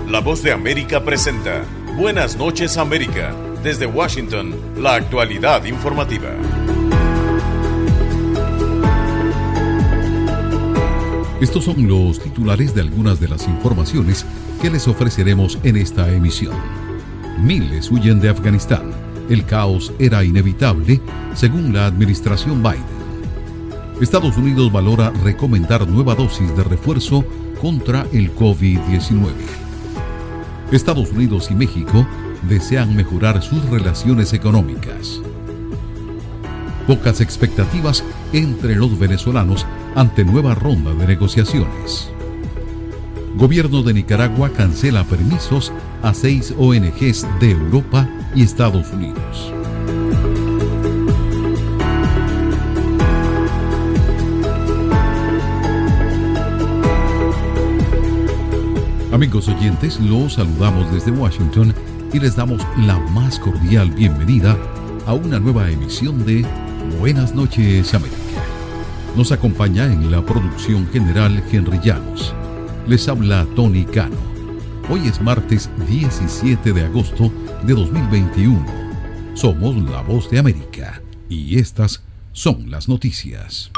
La Voz de América presenta Buenas noches América. Desde Washington, la actualidad informativa. Estos son los titulares de algunas de las informaciones que les ofreceremos en esta emisión. Miles huyen de Afganistán. El caos era inevitable, según la administración Biden. Estados Unidos valora recomendar nueva dosis de refuerzo contra el COVID-19. Estados Unidos y México desean mejorar sus relaciones económicas. Pocas expectativas entre los venezolanos ante nueva ronda de negociaciones. Gobierno de Nicaragua cancela permisos a 6 ONGs de Europa y Estados Unidos. Amigos oyentes, los saludamos desde Washington y les damos la más cordial bienvenida a una nueva emisión de Buenas noches América. Nos acompaña en la producción general Henry Llanos. Les habla Tony Cano. Hoy es martes 17 de agosto de 2021. Somos La Voz de América y estas son las noticias.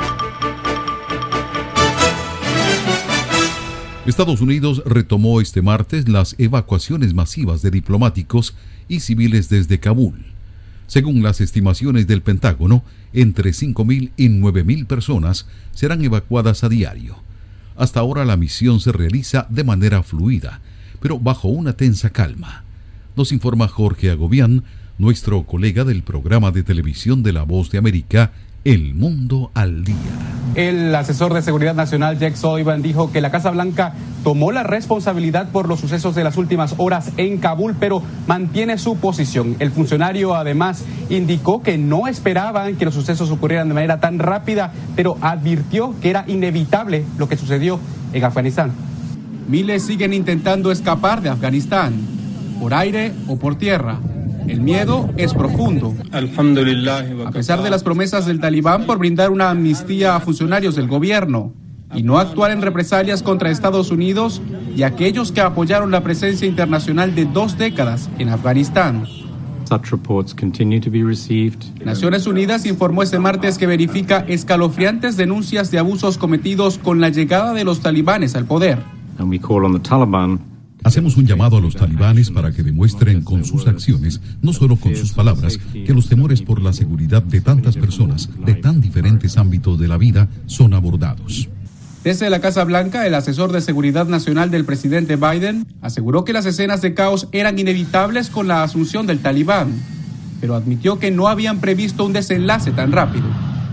Estados Unidos retomó este martes las evacuaciones masivas de diplomáticos y civiles desde Kabul. Según las estimaciones del Pentágono, entre 5.000 y 9.000 personas serán evacuadas a diario. Hasta ahora la misión se realiza de manera fluida, pero bajo una tensa calma. Nos informa Jorge Agobián, nuestro colega del programa de televisión de La Voz de América, El Mundo al Día. El asesor de Seguridad Nacional, Jake Sullivan, dijo que la Casa Blanca tomó la responsabilidad por los sucesos de las últimas horas en Kabul, pero mantiene su posición. El funcionario además indicó que no esperaban que los sucesos ocurrieran de manera tan rápida, pero advirtió que era inevitable lo que sucedió en Afganistán. Miles siguen intentando escapar de Afganistán, por aire o por tierra. El miedo es profundo. A pesar de las promesas del Talibán por brindar una amnistía a funcionarios del gobierno y no actuar en represalias contra Estados Unidos y aquellos que apoyaron la presencia internacional de 2 décadas en Afganistán. Naciones Unidas informó este martes que verifica escalofriantes denuncias de abusos cometidos con la llegada de los talibanes al poder. Hacemos un llamado a los talibanes para que demuestren con sus acciones, no solo con sus palabras, que los temores por la seguridad de tantas personas de tan diferentes ámbitos de la vida son abordados. Desde la Casa Blanca, el asesor de Seguridad Nacional del presidente Biden aseguró que las escenas de caos eran inevitables con la asunción del Talibán, pero admitió que no habían previsto un desenlace tan rápido.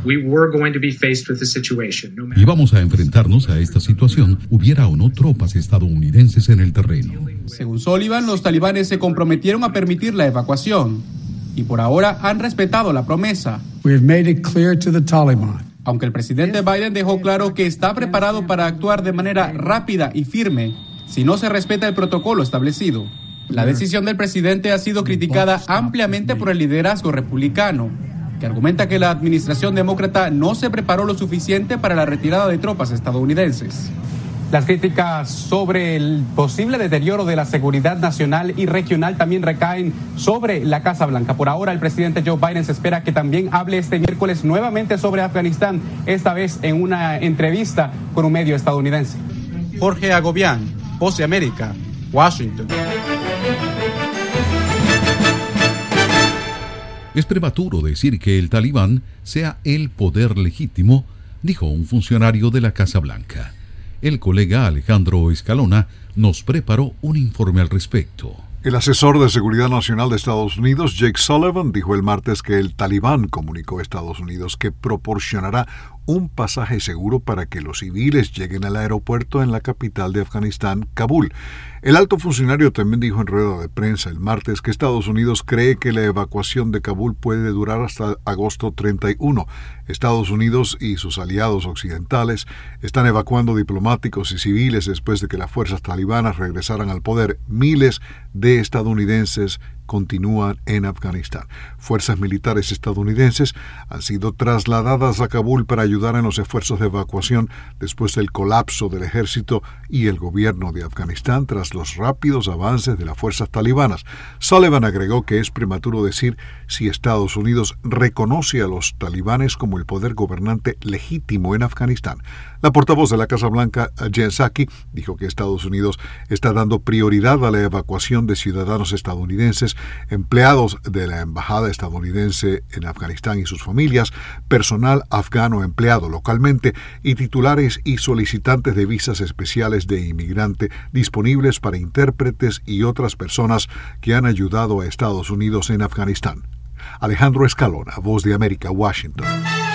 Íbamos a enfrentarnos a esta situación, hubiera o no tropas estadounidenses en el terreno. Según Sullivan, los talibanes se comprometieron a permitir la evacuación y por ahora han respetado la promesa. Aunque el presidente Biden dejó claro que está preparado para actuar de manera rápida y firme si no se respeta el protocolo establecido. La decisión del presidente ha sido criticada ampliamente por el liderazgo republicano, que argumenta que la administración demócrata no se preparó lo suficiente para la retirada de tropas estadounidenses. Las críticas sobre el posible deterioro de la seguridad nacional y regional también recaen sobre la Casa Blanca. Por ahora, el presidente Joe Biden se espera que también hable este miércoles nuevamente sobre Afganistán, esta vez en una entrevista con un medio estadounidense. Jorge Agobián, Voz de América, Washington. Es prematuro decir que el Talibán sea el poder legítimo, dijo un funcionario de la Casa Blanca. El colega Alejandro Escalona nos preparó un informe al respecto. El asesor de Seguridad Nacional de Estados Unidos, Jake Sullivan, dijo el martes que el Talibán comunicó a Estados Unidos que proporcionará un pasaje seguro para que los civiles lleguen al aeropuerto en la capital de Afganistán, Kabul. El alto funcionario también dijo en rueda de prensa el martes que Estados Unidos cree que la evacuación de Kabul puede durar hasta agosto 31. Estados Unidos y sus aliados occidentales están evacuando diplomáticos y civiles después de que las fuerzas talibanas regresaran al poder. Miles de estadounidenses continúan en Afganistán. Fuerzas militares estadounidenses han sido trasladadas a Kabul para ayudar en los esfuerzos de evacuación después del colapso del ejército y el gobierno de Afganistán tras los rápidos avances de las fuerzas talibanas. Sullivan agregó que es prematuro decir si Estados Unidos reconoce a los talibanes como el poder gobernante legítimo en Afganistán. La portavoz de la Casa Blanca, Jen Psaki, dijo que Estados Unidos está dando prioridad a la evacuación de ciudadanos estadounidenses, empleados de la embajada estadounidense en Afganistán y sus familias, personal afgano empleado localmente y titulares y solicitantes de visas especiales de inmigrante disponibles para intérpretes y otras personas que han ayudado a Estados Unidos en Afganistán. Alejandro Escalona, Voz de América, Washington.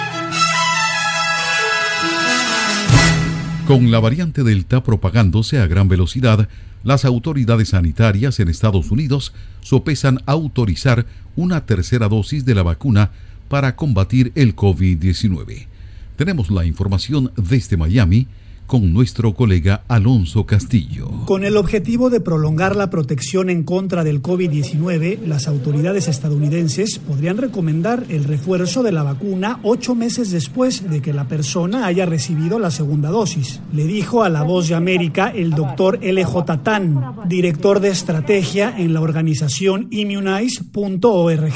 Con la variante Delta propagándose a gran velocidad, las autoridades sanitarias en Estados Unidos sopesan autorizar una tercera dosis de la vacuna para combatir el COVID-19. Tenemos la información desde Miami con nuestro colega Alonso Castillo. Con el objetivo de prolongar la protección en contra del COVID-19, las autoridades estadounidenses podrían recomendar el refuerzo de la vacuna 8 meses después de que la persona haya recibido la segunda dosis. Le dijo a La Voz de América el doctor L.J. Tan, director de estrategia en la organización Immunize.org.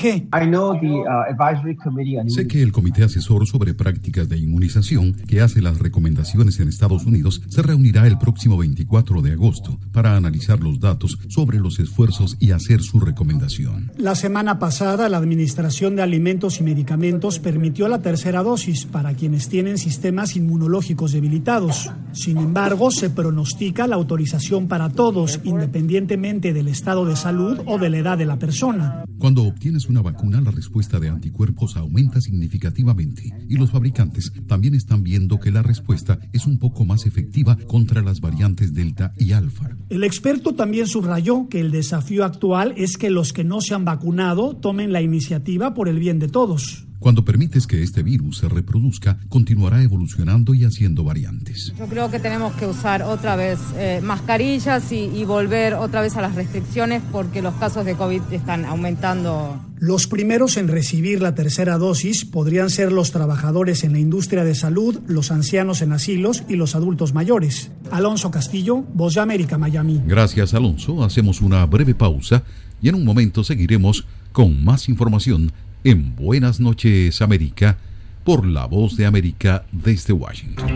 Sé que el Comité Asesor sobre Prácticas de Inmunización, que hace las recomendaciones en Estados Unidos, se reunirá el próximo 24 de agosto para analizar los datos sobre los esfuerzos y hacer su recomendación. La semana pasada, la Administración de Alimentos y Medicamentos permitió la tercera dosis para quienes tienen sistemas inmunológicos debilitados. Sin embargo, se pronostica la autorización para todos, independientemente del estado de salud o de la edad de la persona. Cuando obtienes una vacuna, la respuesta de anticuerpos aumenta significativamente y los fabricantes también están viendo que la respuesta es un poco más efectiva contra las variantes Delta y Alfa. El experto también subrayó que el desafío actual es que los que no se han vacunado tomen la iniciativa por el bien de todos. Cuando permites que este virus se reproduzca, continuará evolucionando y haciendo variantes. Yo creo que tenemos que usar otra vez mascarillas y volver otra vez a las restricciones porque los casos de COVID están aumentando. Los primeros en recibir la tercera dosis podrían ser los trabajadores en la industria de salud, los ancianos en asilos y los adultos mayores. Alonso Castillo, Voz de América, Miami. Gracias, Alonso. Hacemos una breve pausa y en un momento seguiremos con más información en Buenas noches, América, por La Voz de América desde Washington.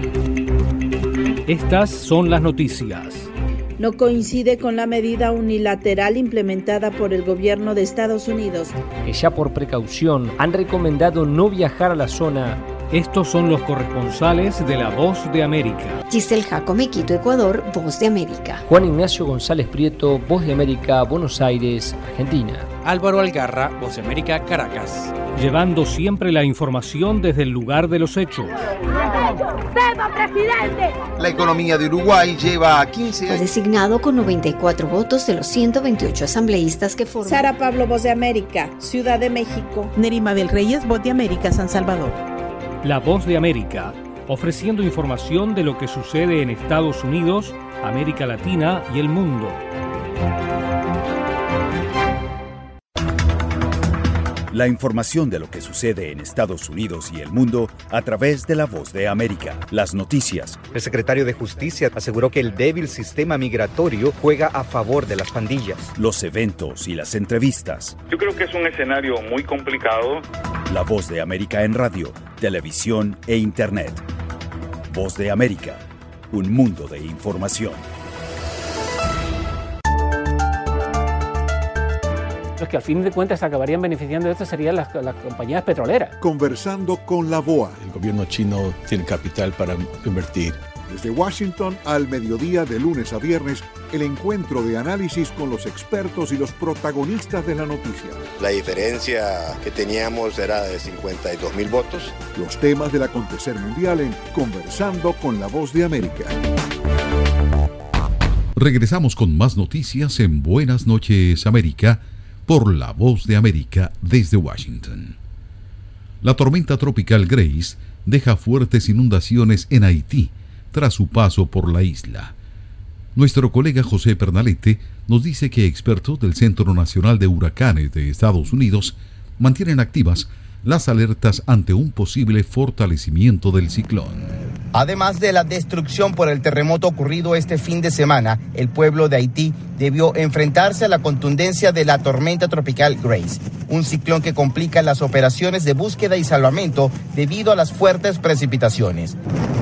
Estas son las noticias. No coincide con la medida unilateral implementada por el gobierno de Estados Unidos. Que ya por precaución han recomendado no viajar a la zona. Estos son los corresponsales de La Voz de América. Giselle Jacome, Quito, Ecuador, Voz de América. Juan Ignacio González Prieto, Voz de América, Buenos Aires, Argentina. Álvaro Algarra, Voz de América, Caracas. Llevando siempre la información desde el lugar de los hechos. ¡Viva, presidente! La economía de Uruguay lleva 15 años. Fue designado con 94 votos de los 128 asambleístas que forman. Sara Pablo, Voz de América, Ciudad de México. Nerima Bel Reyes, Voz de América, San Salvador. La Voz de América, ofreciendo información de lo que sucede en Estados Unidos, América Latina y el mundo. La información de lo que sucede en Estados Unidos y el mundo a través de La Voz de América. Las noticias. El secretario de Justicia aseguró que el débil sistema migratorio juega a favor de las pandillas. Los eventos y las entrevistas. Yo creo que es un escenario muy complicado. La Voz de América en radio, televisión e internet. Voz de América, un mundo de información. Los que al fin de cuentas acabarían beneficiando de esto serían las compañías petroleras. Conversando con la BOA. El gobierno chino tiene capital para invertir. Desde Washington al mediodía de lunes a viernes, el encuentro de análisis con los expertos y los protagonistas de la noticia. La diferencia que teníamos era de 52,000 votos. Los temas del acontecer mundial en Conversando con la Voz de América. Regresamos con más noticias en Buenas noches, América, por La Voz de América desde Washington. La tormenta tropical Grace deja fuertes inundaciones en Haití tras su paso por la isla. Nuestro colega José Pernalete nos dice que expertos del Centro Nacional de Huracanes de Estados Unidos mantienen activas las alertas ante un posible fortalecimiento del ciclón. Además de la destrucción por el terremoto ocurrido este fin de semana, el pueblo de Haití debió enfrentarse a la contundencia de la tormenta tropical Grace, un ciclón que complica las operaciones de búsqueda y salvamento debido a las fuertes precipitaciones.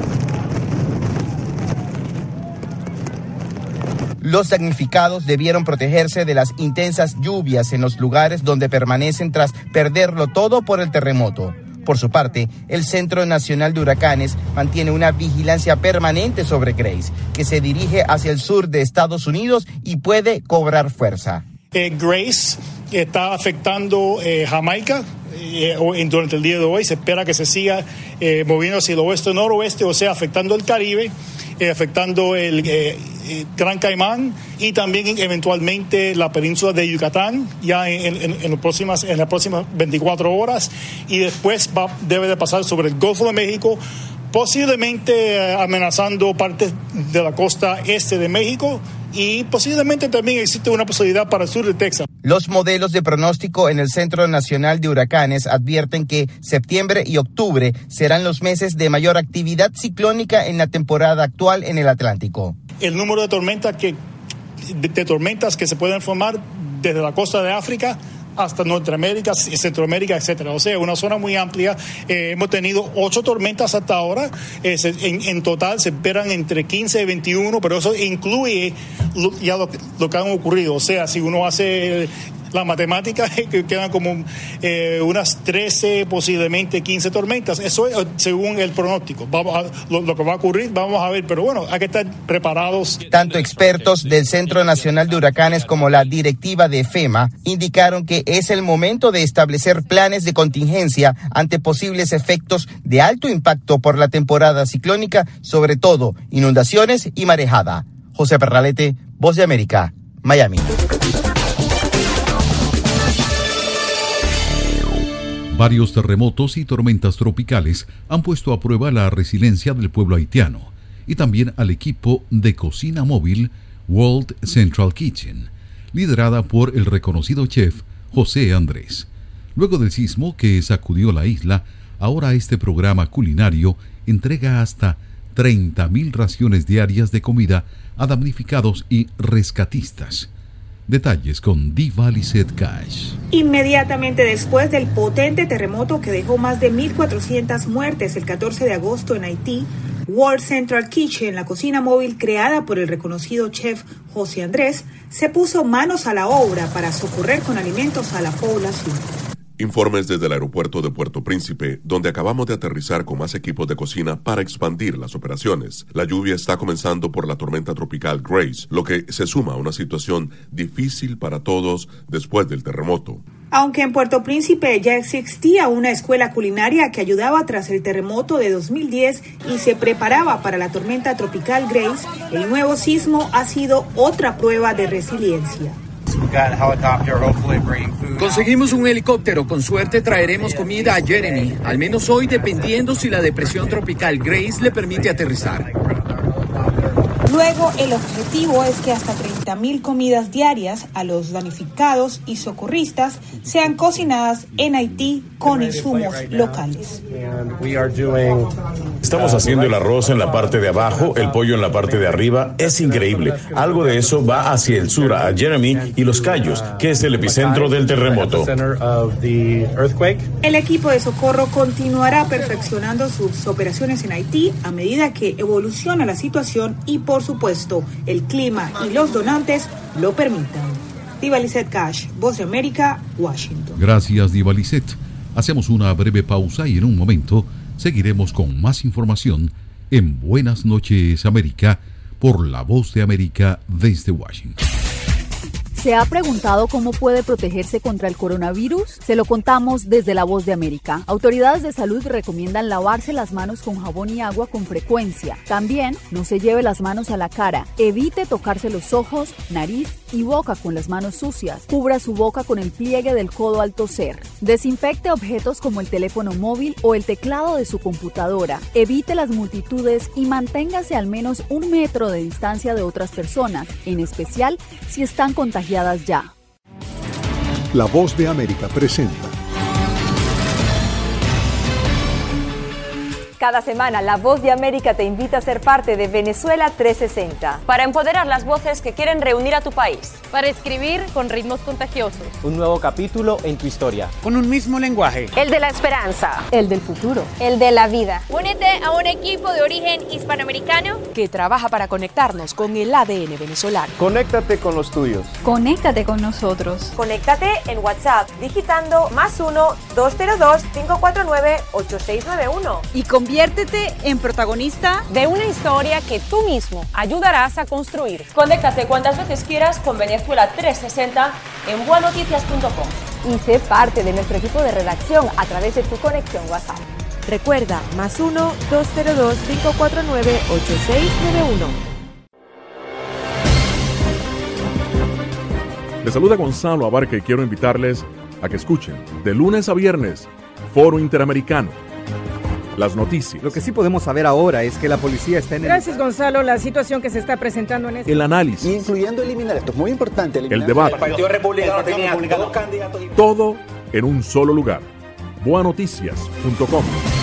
Los damnificados debieron protegerse de las intensas lluvias en los lugares donde permanecen tras perderlo todo por el terremoto. Por su parte, el Centro Nacional de Huracanes mantiene una vigilancia permanente sobre Grace, que se dirige hacia el sur de Estados Unidos y puede cobrar fuerza. Grace está afectando Jamaica durante el día de hoy. Se espera que se siga moviendo hacia el oeste-noroeste, o sea, afectando el Caribe, afectando el Gran Caimán y también eventualmente la península de Yucatán ya en las próximas 24 horas, y después debe de pasar sobre el Golfo de México, posiblemente amenazando partes de la costa este de México, y posiblemente también existe una posibilidad para el sur de Texas. Los modelos de pronóstico en el Centro Nacional de Huracanes advierten que septiembre y octubre serán los meses de mayor actividad ciclónica en la temporada actual en el Atlántico. El número de tormentas que se pueden formar desde la costa de África hasta Norteamérica, Centroamérica, etcétera. O sea, una zona muy amplia. Hemos tenido 8 tormentas hasta ahora. En total se esperan entre 15 y 21, pero eso incluye ya lo que han ocurrido. O sea, si uno hace la matemática, quedan como unas 13, posiblemente 15 tormentas. Eso es según el pronóstico. Lo que va a ocurrir, vamos a ver. Pero bueno, hay que estar preparados. Tanto expertos del Centro Nacional de Huracanes como la directiva de FEMA indicaron que es el momento de establecer planes de contingencia ante posibles efectos de alto impacto por la temporada ciclónica, sobre todo inundaciones y marejada. José Pernalete, Voz de América, Miami. Varios terremotos y tormentas tropicales han puesto a prueba la resiliencia del pueblo haitiano y también al equipo de cocina móvil World Central Kitchen, liderada por el reconocido chef José Andrés. Luego del sismo que sacudió la isla, ahora este programa culinario entrega hasta 30,000 raciones diarias de comida a damnificados y rescatistas. Detalles con Diva Lizette Cash. Inmediatamente después del potente terremoto que dejó más de 1,400 muertes el 14 de agosto en Haití, World Central Kitchen, la cocina móvil creada por el reconocido chef José Andrés, se puso manos a la obra para socorrer con alimentos a la población. Informes desde el aeropuerto de Puerto Príncipe, donde acabamos de aterrizar con más equipos de cocina para expandir las operaciones. La lluvia está comenzando por la tormenta tropical Grace, lo que se suma a una situación difícil para todos después del terremoto. Aunque en Puerto Príncipe ya existía una escuela culinaria que ayudaba tras el terremoto de 2010 y se preparaba para la tormenta tropical Grace, el nuevo sismo ha sido otra prueba de resiliencia. Conseguimos un helicóptero, con suerte traeremos comida a Jeremy, al menos hoy, dependiendo si la depresión tropical Grace le permite aterrizar. Luego, el objetivo es que hasta 30,000 comidas diarias a los damnificados y socorristas sean cocinadas en Haití con insumos locales. Estamos haciendo el arroz en la parte de abajo, el pollo en la parte de arriba. Es increíble. Algo de eso va hacia el sur, a Jeremy y Los Cayos, que es el epicentro del terremoto. El equipo de socorro continuará perfeccionando sus operaciones en Haití a medida que evoluciona la situación y, por supuesto, el clima y los donantes lo permitan. Diva Lizette Cash, Voz de América, Washington. Gracias, Diva Lizette. Hacemos una breve pausa y en un momento seguiremos con más información en Buenas noches, América, por la Voz de América desde Washington. ¿Se ha preguntado cómo puede protegerse contra el coronavirus? Se lo contamos desde la Voz de América. Autoridades de salud recomiendan lavarse las manos con jabón y agua con frecuencia. También no se lleve las manos a la cara. Evite tocarse los ojos, nariz y boca con las manos sucias. Cubra su boca con el pliegue del codo al toser. Desinfecte objetos como el teléfono móvil o el teclado de su computadora. Evite las multitudes y manténgase al menos 1 metro de distancia de otras personas, en especial si están contagiadas ya. La Voz de América presenta. Cada semana, La Voz de América te invita a ser parte de Venezuela 360. Para empoderar las voces que quieren reunir a tu país. Para escribir con ritmos contagiosos. Un nuevo capítulo en tu historia. Con un mismo lenguaje. El de la esperanza. El del futuro. El de la vida. Únete a un equipo de origen hispanoamericano que trabaja para conectarnos con el ADN venezolano. Conéctate con los tuyos. Conéctate con nosotros. Conéctate en WhatsApp digitando +1 202 549 8691. Y conviértete en protagonista de una historia que tú mismo ayudarás a construir. Conéctate cuantas veces quieras con Venezuela 360 en buenoticias.com. Y sé parte de nuestro equipo de redacción a través de tu conexión WhatsApp. Recuerda, +1 202 549 8691. Les saluda Gonzalo Abarca y quiero invitarles a que escuchen de lunes a viernes Foro Interamericano. Las noticias. Lo que sí podemos saber ahora es que la policía está en Gracias, Gonzalo. La situación que se está presentando en este... El análisis. Incluyendo eliminar, esto es muy importante. El debate. El Partido Republicano tenía 2 candidatos. Todo en un solo lugar. Buenoticias.com.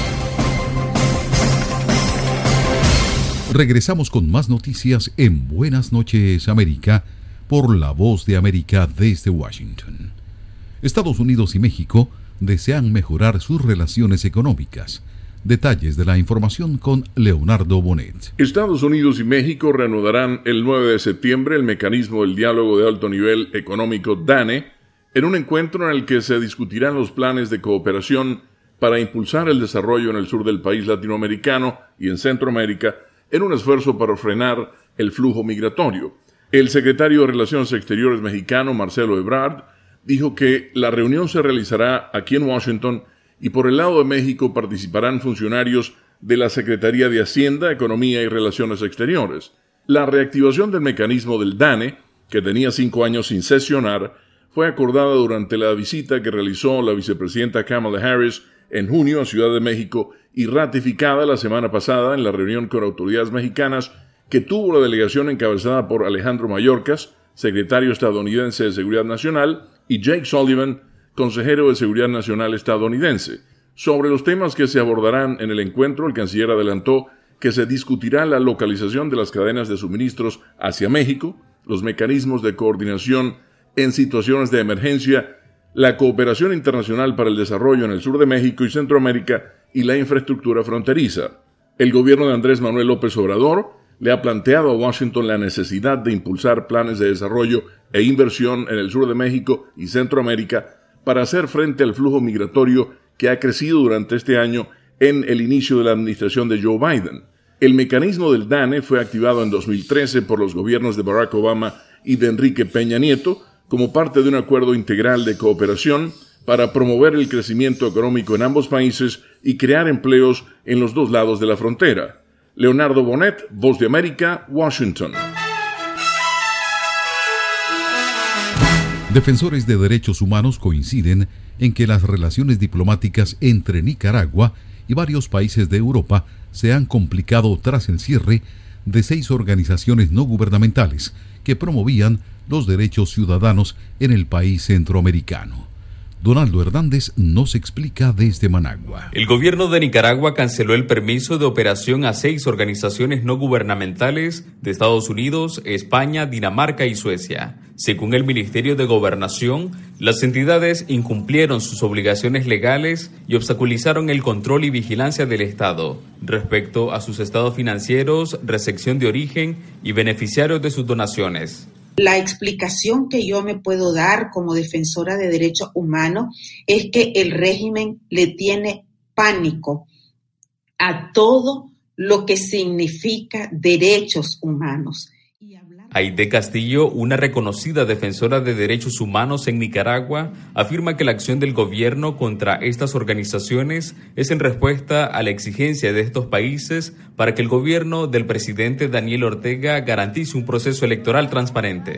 Regresamos con más noticias en Buenas noches, América, por La Voz de América desde Washington. Estados Unidos y México desean mejorar sus relaciones económicas. Detalles de la información con Leonardo Bonet. Estados Unidos y México reanudarán el 9 de septiembre el mecanismo del diálogo de alto nivel económico DANE en un encuentro en el que se discutirán los planes de cooperación para impulsar el desarrollo en el sur del país latinoamericano y en Centroamérica en un esfuerzo para frenar el flujo migratorio. El secretario de Relaciones Exteriores mexicano, Marcelo Ebrard, dijo que la reunión se realizará aquí en Washington y por el lado de México participarán funcionarios de la Secretaría de Hacienda, Economía y Relaciones Exteriores. La reactivación del mecanismo del DANE, que tenía 5 años sin sesionar, fue acordada durante la visita que realizó la vicepresidenta Kamala Harris en junio a Ciudad de México y ratificada la semana pasada en la reunión con autoridades mexicanas que tuvo la delegación encabezada por Alejandro Mayorkas, secretario estadounidense de Seguridad Nacional, y Jake Sullivan, consejero de Seguridad Nacional estadounidense. Sobre los temas que se abordarán en el encuentro, el canciller adelantó que se discutirá la localización de las cadenas de suministros hacia México, los mecanismos de coordinación en situaciones de emergencia, la cooperación internacional para el desarrollo en el sur de México y Centroamérica y la infraestructura fronteriza. El gobierno de Andrés Manuel López Obrador le ha planteado a Washington la necesidad de impulsar planes de desarrollo e inversión en el sur de México y Centroamérica para hacer frente al flujo migratorio que ha crecido durante este año en el inicio de la administración de Joe Biden. El mecanismo del DANE fue activado en 2013 por los gobiernos de Barack Obama y de Enrique Peña Nieto como parte de un acuerdo integral de cooperación para promover el crecimiento económico en ambos países y crear empleos en los dos lados de la frontera. Leonardo Bonet, Voz de América, Washington. Defensores de derechos humanos coinciden en que las relaciones diplomáticas entre Nicaragua y varios países de Europa se han complicado tras el cierre de 6 organizaciones no gubernamentales que promovían los derechos ciudadanos en el país centroamericano. Donaldo Hernández nos explica desde Managua. El gobierno de Nicaragua canceló el permiso de operación a 6 organizaciones no gubernamentales de Estados Unidos, España, Dinamarca y Suecia. Según el Ministerio de Gobernación, las entidades incumplieron sus obligaciones legales y obstaculizaron el control y vigilancia del Estado respecto a sus estados financieros, recepción de origen y beneficiarios de sus donaciones. La explicación que yo me puedo dar como defensora de derechos humanos es que el régimen le tiene pánico a todo lo que significa derechos humanos. Aide Castillo, una reconocida defensora de derechos humanos en Nicaragua, afirma que la acción del gobierno contra estas organizaciones es en respuesta a la exigencia de estos países para que el gobierno del presidente Daniel Ortega garantice un proceso electoral transparente.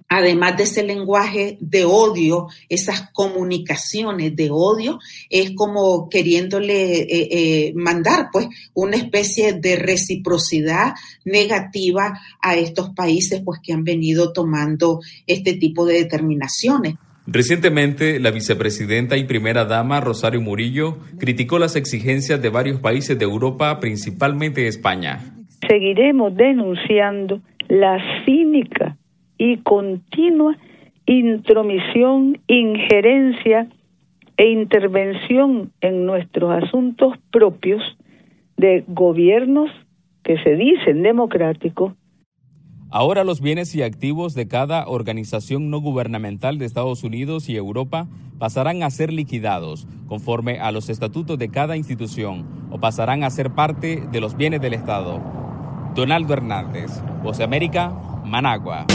además de ese lenguaje de odio, esas comunicaciones de odio, es como queriéndole mandar pues una especie de reciprocidad negativa a estos países pues que han venido tomando este tipo de determinaciones. Recientemente, la vicepresidenta y primera dama Rosario Murillo criticó las exigencias de varios países de Europa, principalmente España. Seguiremos denunciando la cínica y continua intromisión, injerencia e intervención en nuestros asuntos propios de gobiernos que se dicen democráticos. Ahora los bienes y activos de cada organización no gubernamental de Estados Unidos y Europa pasarán a ser liquidados conforme a los estatutos de cada institución o pasarán a ser parte de los bienes del Estado. Donaldo Hernández, Voz de América, Managua.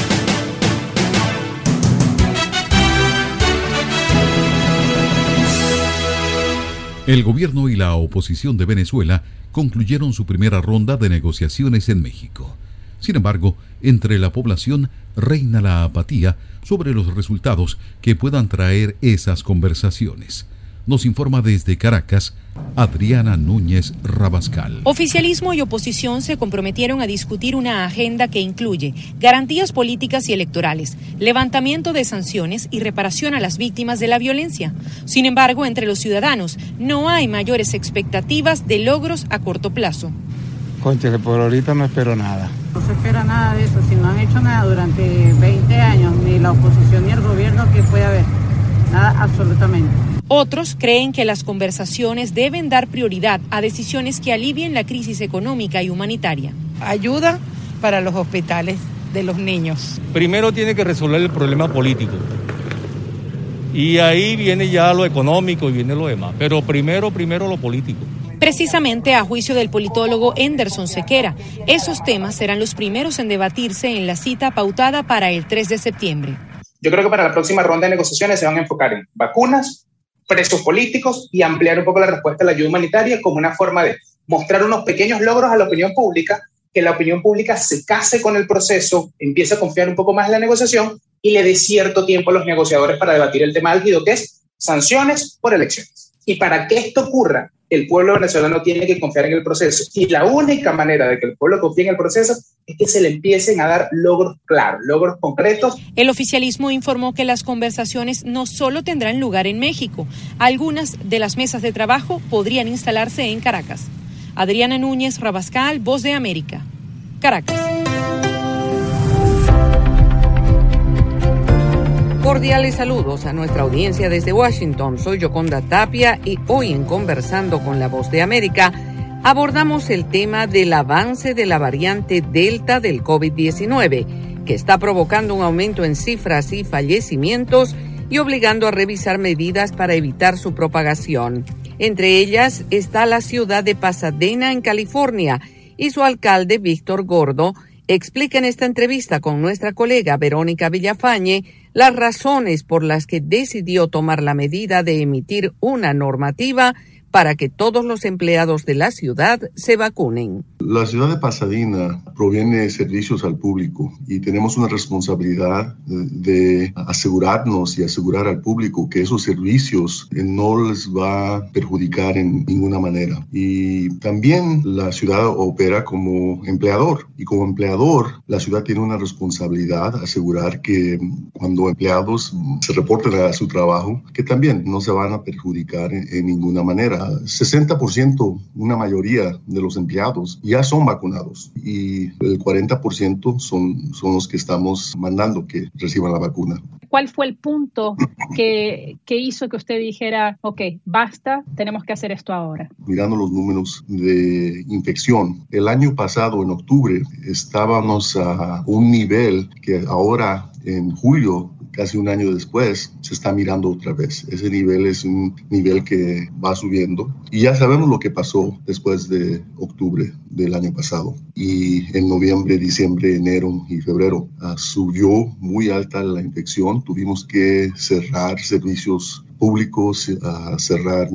El gobierno y la oposición de Venezuela concluyeron su primera ronda de negociaciones en México. Sin embargo, entre la población reina la apatía sobre los resultados que puedan traer esas conversaciones. Nos informa desde Caracas Adriana Núñez Rabascal. Oficialismo y oposición se comprometieron a discutir una agenda que incluye garantías políticas y electorales, levantamiento de sanciones y reparación a las víctimas de la violencia. Sin embargo, entre los ciudadanos no hay mayores expectativas de logros a corto plazo. Concha, por ahorita no espero nada. No se espera nada de eso, si no han hecho nada durante 20 años, ni la oposición ni el gobierno, que puede haber, nada absolutamente. Otros creen que las conversaciones deben dar prioridad a decisiones que alivien la crisis económica y humanitaria. Ayuda para los hospitales de los niños. Primero tiene que resolver el problema político. Y ahí viene ya lo económico y viene lo demás. Pero primero lo político. Precisamente a juicio del politólogo Henderson Sequera, esos temas serán los primeros en debatirse en la cita pautada para el 3 de septiembre. Yo creo que para la próxima ronda de negociaciones se van a enfocar en vacunas, presos políticos y ampliar un poco la respuesta a la ayuda humanitaria como una forma de mostrar unos pequeños logros a la opinión pública, que la opinión pública se case con el proceso, empiece a confiar un poco más en la negociación y le dé cierto tiempo a los negociadores para debatir el tema álgido que es sanciones por elecciones. Y para que esto ocurra, el pueblo venezolano tiene que confiar en el proceso. Y la única manera de que el pueblo confíe en el proceso es que se le empiecen a dar logros claros, logros concretos. El oficialismo informó que las conversaciones no solo tendrán lugar en México. Algunas de las mesas de trabajo podrían instalarse en Caracas. Adriana Núñez Rabascal, Voz de América, Caracas. Cordiales saludos a nuestra audiencia desde Washington. Soy Yoconda Tapia y hoy en Conversando con la Voz de América abordamos el tema del avance de la variante Delta del COVID-19, que está provocando un aumento en cifras y fallecimientos y obligando a revisar medidas para evitar su propagación. Entre ellas está la ciudad de Pasadena, en California, y su alcalde, Víctor Gordo, explica en esta entrevista con nuestra colega Verónica Villafañe las razones por las que decidió tomar la medida de emitir una normativa para que todos los empleados de la ciudad se vacunen. La ciudad de Pasadena proviene de servicios al público y tenemos una responsabilidad de asegurarnos y asegurar al público que esos servicios no les va a perjudicar en ninguna manera. Y también la ciudad opera como empleador y como empleador la ciudad tiene una responsabilidad asegurar que cuando empleados se reporten a su trabajo que también no se van a perjudicar en ninguna manera. 60%, una mayoría de los empleados ya son vacunados y el 40% son los que estamos mandando que reciban la vacuna. ¿Cuál fue el punto que hizo que usted dijera, ok, basta, tenemos que hacer esto ahora? Mirando los números de infección, el año pasado, en octubre, estábamos a un nivel que ahora, en julio, casi un año después, se está mirando otra vez. Ese nivel es un nivel que va subiendo. Y ya sabemos lo que pasó después de octubre del año pasado. Y en noviembre, diciembre, enero y febrero subió muy alta la infección. Tuvimos que cerrar servicios públicos, a cerrar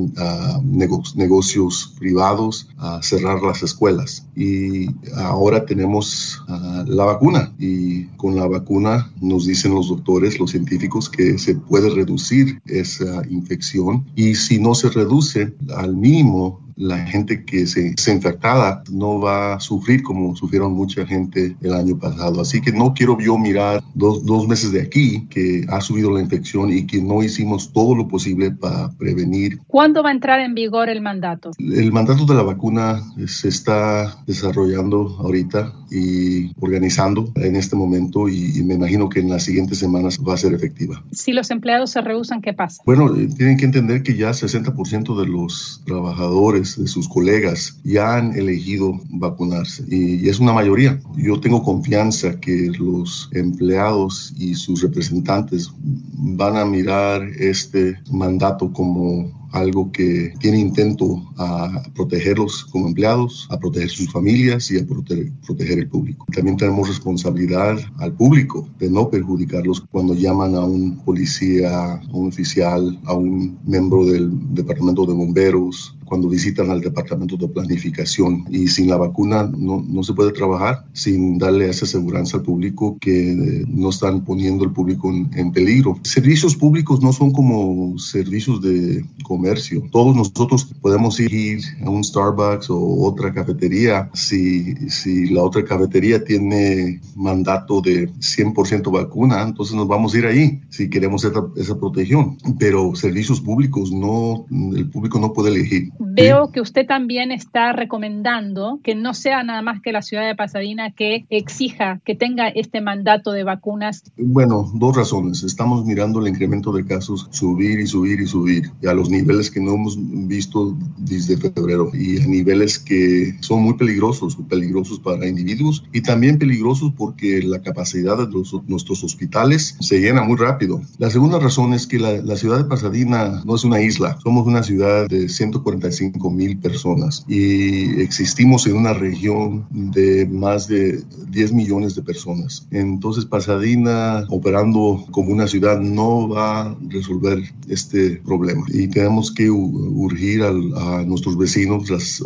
negocios privados, a cerrar las escuelas. Y ahora tenemos la vacuna, y con la vacuna nos dicen los doctores, los científicos, que se puede reducir esa infección, y si no se reduce al mínimo, la gente que se infectada no va a sufrir como sufrieron mucha gente el año pasado. Así que no quiero yo mirar dos meses de aquí que ha subido la infección y que no hicimos todo lo posible para prevenir. ¿Cuándo va a entrar en vigor el mandato? El mandato de la vacuna se está desarrollando ahorita y organizando en este momento, y me imagino que en las siguientes semanas va a ser efectiva. Si los empleados se rehúsan, ¿qué pasa? Bueno, tienen que entender que ya 60% de los trabajadores, de sus colegas, ya han elegido vacunarse, y es una mayoría. Yo tengo confianza que los empleados y sus representantes van a mirar este mandato como algo que tiene intento a protegerlos como empleados, a proteger sus familias y a proteger el público. También tenemos responsabilidad al público de no perjudicarlos cuando llaman a un policía, a un oficial, a un miembro del departamento de bomberos, cuando visitan al departamento de planificación. Y sin la vacuna no se puede trabajar, sin darle esa seguridad al público, que no están poniendo el público en peligro. Servicios públicos no son como servicios de comercio. Todos nosotros podemos ir a un Starbucks o otra cafetería. Si la otra cafetería tiene mandato de 100% vacuna, entonces nos vamos a ir ahí si queremos esa protección. Pero servicios públicos no, el público no puede elegir. Veo que usted también está recomendando que no sea nada más que la ciudad de Pasadena que exija que tenga este mandato de vacunas. Bueno, dos razones. Estamos mirando el incremento de casos subir y subir y subir, y a los niveles que no hemos visto desde febrero, y a niveles que son muy peligrosos para individuos, y también peligrosos porque la capacidad de nuestros hospitales se llena muy rápido. La segunda razón es que la ciudad de Pasadena no es una isla. Somos una ciudad de 145,000 personas y existimos en una región de más de 10 millones de personas. Entonces Pasadena, operando como una ciudad, no va a resolver este problema, y tenemos que urgir a nuestros vecinos, las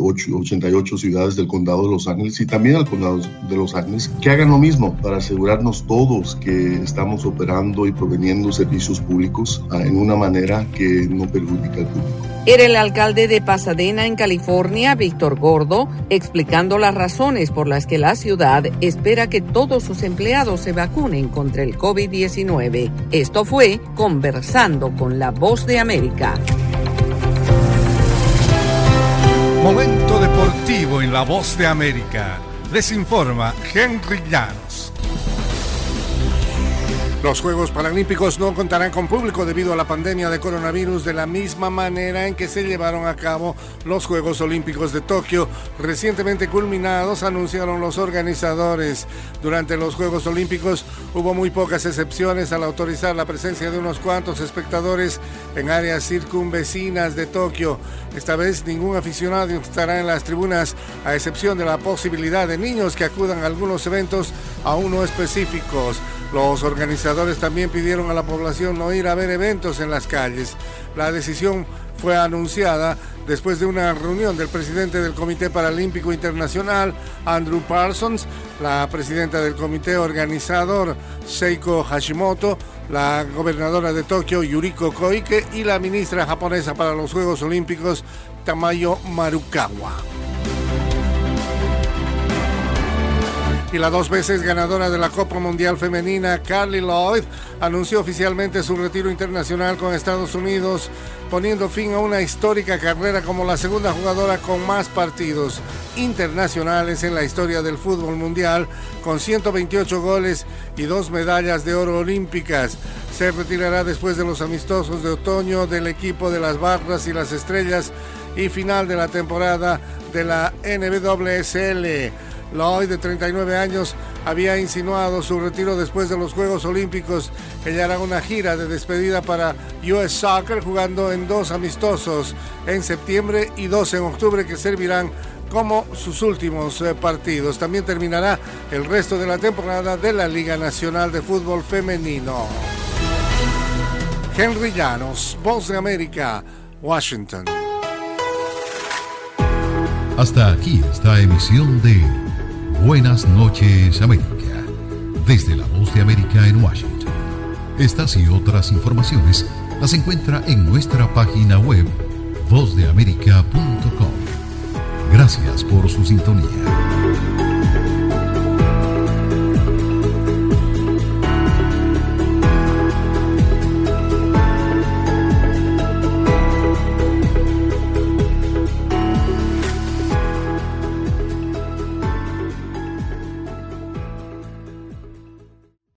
88 ciudades del condado de Los Ángeles y también al condado de Los Ángeles, que hagan lo mismo para asegurarnos todos que estamos operando y proveniendo servicios públicos en una manera que no perjudica al público. Era el alcalde de Pasadena, en California, Víctor Gordo, explicando las razones por las que la ciudad espera que todos sus empleados se vacunen contra el COVID-19. Esto fue Conversando con la Voz de América. Momento deportivo en la Voz de América. Les informa Henry Llanos. Los Juegos Paralímpicos no contarán con público debido a la pandemia de coronavirus, de la misma manera en que se llevaron a cabo los Juegos Olímpicos de Tokio, recientemente culminados, anunciaron los organizadores. Durante los Juegos Olímpicos hubo muy pocas excepciones al autorizar la presencia de unos cuantos espectadores en áreas circunvecinas de Tokio. Esta vez ningún aficionado estará en las tribunas, a excepción de la posibilidad de niños que acudan a algunos eventos aún no específicos. Los organizadores también pidieron a la población no ir a ver eventos en las calles. La decisión fue anunciada después de una reunión del presidente del Comité Paralímpico Internacional, Andrew Parsons, la presidenta del comité organizador, Seiko Hashimoto, la gobernadora de Tokio, Yuriko Koike, y la ministra japonesa para los Juegos Olímpicos, Tamayo Marukawa. Y la 2 veces ganadora de la Copa Mundial Femenina, Carli Lloyd, anunció oficialmente su retiro internacional con Estados Unidos, poniendo fin a una histórica carrera como la segunda jugadora con más partidos internacionales en la historia del fútbol mundial, con 128 goles y 2 medallas de oro olímpicas. Se retirará después de los amistosos de otoño del equipo de las Barras y las Estrellas y final de la temporada de la NWSL. Lloyd, de 39 años, había insinuado su retiro después de los Juegos Olímpicos. Ella hará una gira de despedida para US Soccer, jugando en 2 amistosos en septiembre y 2 en octubre, que servirán como sus últimos partidos. También terminará el resto de la temporada de la Liga Nacional de Fútbol Femenino. Henry Llanos, Voz de América, Washington. Hasta aquí esta emisión de Buenas noches América, desde la Voz de América en Washington. Estas y otras informaciones las encuentra en nuestra página web vozdeamerica.com. Gracias por su sintonía.